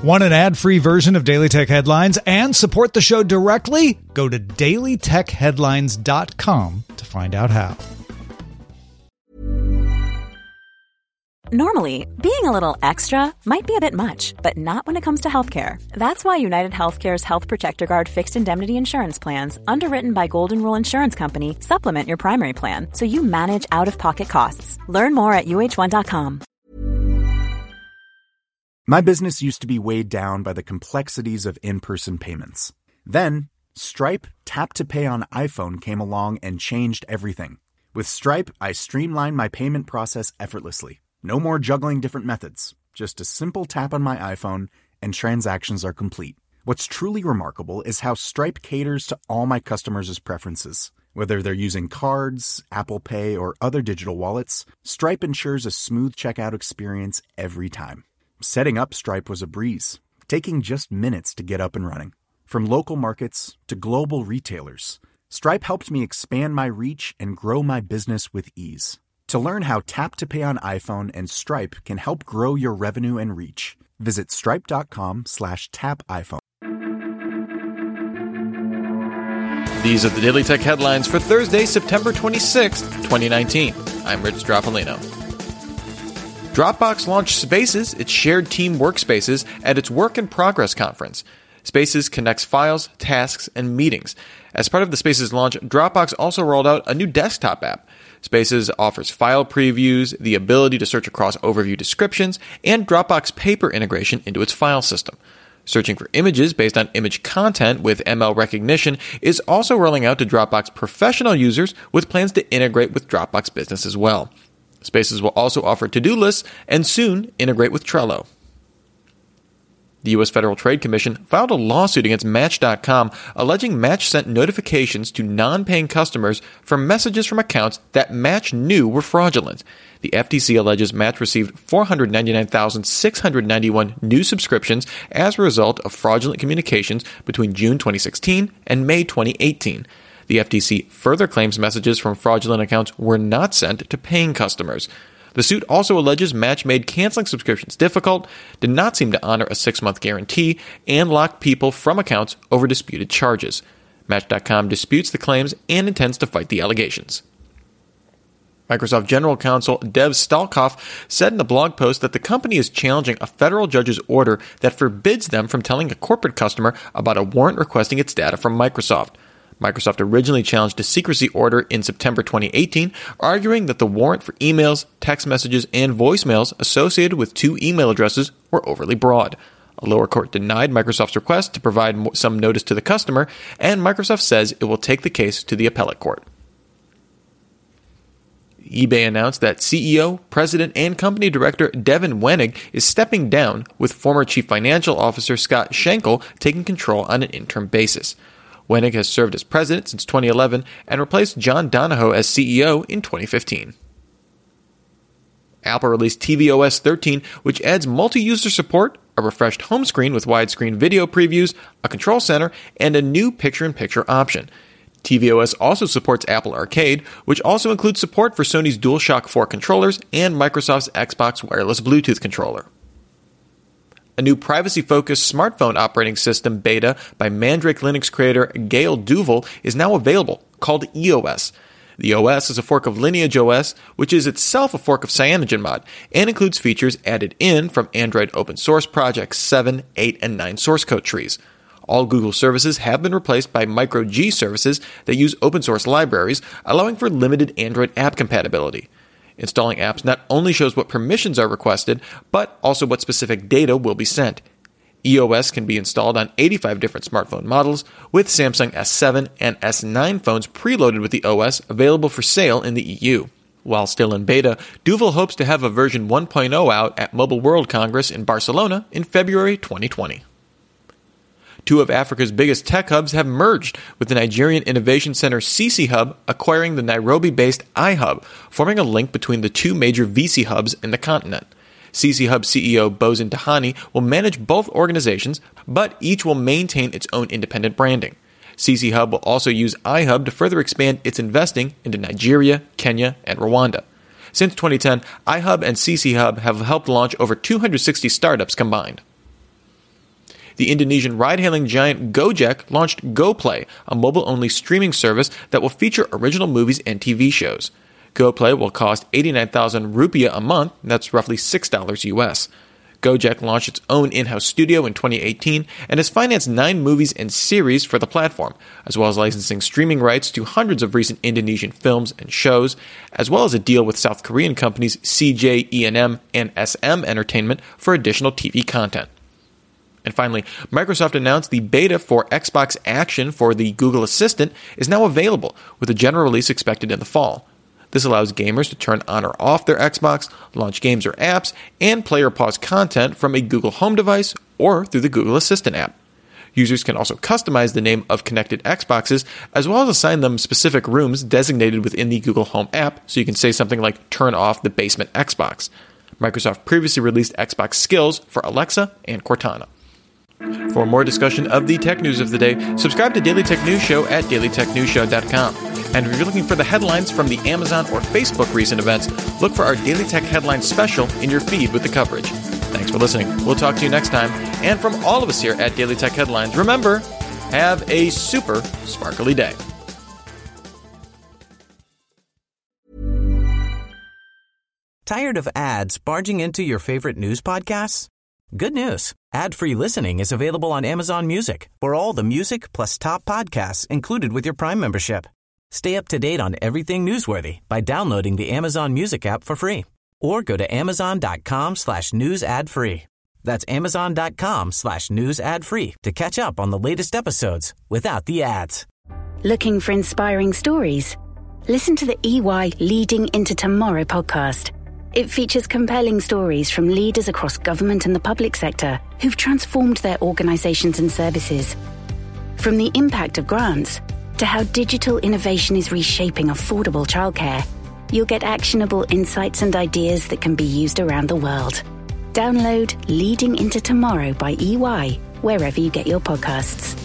Want an ad-free version of Daily Tech Headlines and support the show directly? Go to dailytechheadlines.com to find out how. Normally, being a little extra might be a bit much, but not when it comes to healthcare. That's why United Healthcare's Health Protector Guard fixed indemnity insurance plans, underwritten by Golden Rule Insurance Company, supplement your primary plan so you manage out-of-pocket costs. Learn more at uh1.com. My business used to be weighed down by the complexities of in-person payments. Then, Stripe Tap to Pay on iPhone came along and changed everything. With Stripe, I streamlined my payment process effortlessly. No more juggling different methods. Just a simple tap on my iPhone and transactions are complete. What's truly remarkable is how Stripe caters to all my customers' preferences. Whether they're using cards, Apple Pay, or other digital wallets, Stripe ensures a smooth checkout experience every time. Setting up Stripe was a breeze, taking just minutes to get up and running. From local markets to global retailers, Stripe helped me expand my reach and grow my business with ease. To learn how Tap to Pay on iPhone and Stripe can help grow your revenue and reach, visit stripe.com/tapiphone. These are the Daily Tech Headlines for Thursday, September 26th, 2019. I'm Rich Stroffolino. Dropbox launched Spaces, its shared team workspaces, at its Work in Progress conference. Spaces connects files, tasks, and meetings. As part of the Spaces launch, Dropbox also rolled out a new desktop app. Spaces offers file previews, the ability to search across overview descriptions, and Dropbox Paper integration into its file system. Searching for images based on image content with ML recognition is also rolling out to Dropbox professional users with plans to integrate with Dropbox Business as well. Spaces will also offer to-do lists and soon integrate with Trello. The U.S. Federal Trade Commission filed a lawsuit against Match.com alleging Match sent notifications to non-paying customers for messages from accounts that Match knew were fraudulent. The FTC alleges Match received 499,691 new subscriptions as a result of fraudulent communications between June 2016 and May 2018. The FTC further claims messages from fraudulent accounts were not sent to paying customers. The suit also alleges Match made canceling subscriptions difficult, did not seem to honor a 6-month guarantee, and locked people from accounts over disputed charges. Match.com disputes the claims and intends to fight the allegations. Microsoft General Counsel Dev Stalkoff said in a blog post that the company is challenging a federal judge's order that forbids them from telling a corporate customer about a warrant requesting its data from Microsoft. Microsoft originally challenged a secrecy order in September 2018, arguing that the warrant for emails, text messages, and voicemails associated with 2 email addresses were overly broad. A lower court denied Microsoft's request to provide some notice to the customer, and Microsoft says it will take the case to the appellate court. eBay announced that CEO, president, and company director Devin Wenig is stepping down, with former chief financial officer Scott Schenkel taking control on an interim basis. Wenig has served as president since 2011 and replaced John Donahoe as CEO in 2015. Apple released tvOS 13, which adds multi-user support, a refreshed home screen with widescreen video previews, a control center, and a new picture-in-picture option. tvOS also supports Apple Arcade, which also includes support for Sony's DualShock 4 controllers and Microsoft's Xbox wireless Bluetooth controller. A new privacy-focused smartphone operating system beta by Mandrake Linux creator Gail Duval is now available, called EOS. The OS is a fork of Lineage OS, which is itself a fork of CyanogenMod, and includes features added in from Android open source projects 7, 8, and 9 source code trees. All Google services have been replaced by Micro-G services that use open source libraries, allowing for limited Android app compatibility. Installing apps not only shows what permissions are requested, but also what specific data will be sent. EOS can be installed on 85 different smartphone models, with Samsung S7 and S9 phones preloaded with the OS available for sale in the EU. While still in beta, Duval hopes to have a version 1.0 out at Mobile World Congress in Barcelona in February 2020. 2 of Africa's biggest tech hubs have merged, with the Nigerian Innovation Center CC Hub acquiring the Nairobi-based iHub, forming a link between the 2 major VC hubs in the continent. CC Hub CEO Bosun Tahani will manage both organizations, but each will maintain its own independent branding. CC Hub will also use iHub to further expand its investing into Nigeria, Kenya, and Rwanda. Since 2010, iHub and CC Hub have helped launch over 260 startups combined. The Indonesian ride-hailing giant Gojek launched GoPlay, a mobile-only streaming service that will feature original movies and TV shows. GoPlay will cost 89,000 rupiah a month, that's roughly $6 US. Gojek launched its own in-house studio in 2018 and has financed 9 movies and series for the platform, as well as licensing streaming rights to hundreds of recent Indonesian films and shows, as well as a deal with South Korean companies CJ ENM and SM Entertainment for additional TV content. And finally, Microsoft announced the beta for Xbox Action for the Google Assistant is now available, with a general release expected in the fall. This allows gamers to turn on or off their Xbox, launch games or apps, and play or pause content from a Google Home device or through the Google Assistant app. Users can also customize the name of connected Xboxes, as well as assign them specific rooms designated within the Google Home app, so you can say something like, turn off the basement Xbox. Microsoft previously released Xbox Skills for Alexa and Cortana. For more discussion of the tech news of the day, subscribe to Daily Tech News Show at dailytechnewsshow.com. And if you're looking for the headlines from the Amazon or Facebook recent events, look for our Daily Tech Headlines special in your feed with the coverage. Thanks for listening. We'll talk to you next time. And from all of us here at Daily Tech Headlines, remember, have a super sparkly day. Tired of ads barging into your favorite news podcasts? Good news. Ad-free listening is available on Amazon Music for all the music plus top podcasts included with your Prime membership. Stay up to date on everything newsworthy by downloading the Amazon Music app for free or go to amazon.com/news ad free. That's amazon.com/news ad free to catch up on the latest episodes without the ads. Looking for inspiring stories? Listen to the EY Leading into Tomorrow podcast. It features compelling stories from leaders across government and the public sector who've transformed their organizations and services. From the impact of grants to how digital innovation is reshaping affordable childcare, you'll get actionable insights and ideas that can be used around the world. Download Leading into Tomorrow by EY wherever you get your podcasts.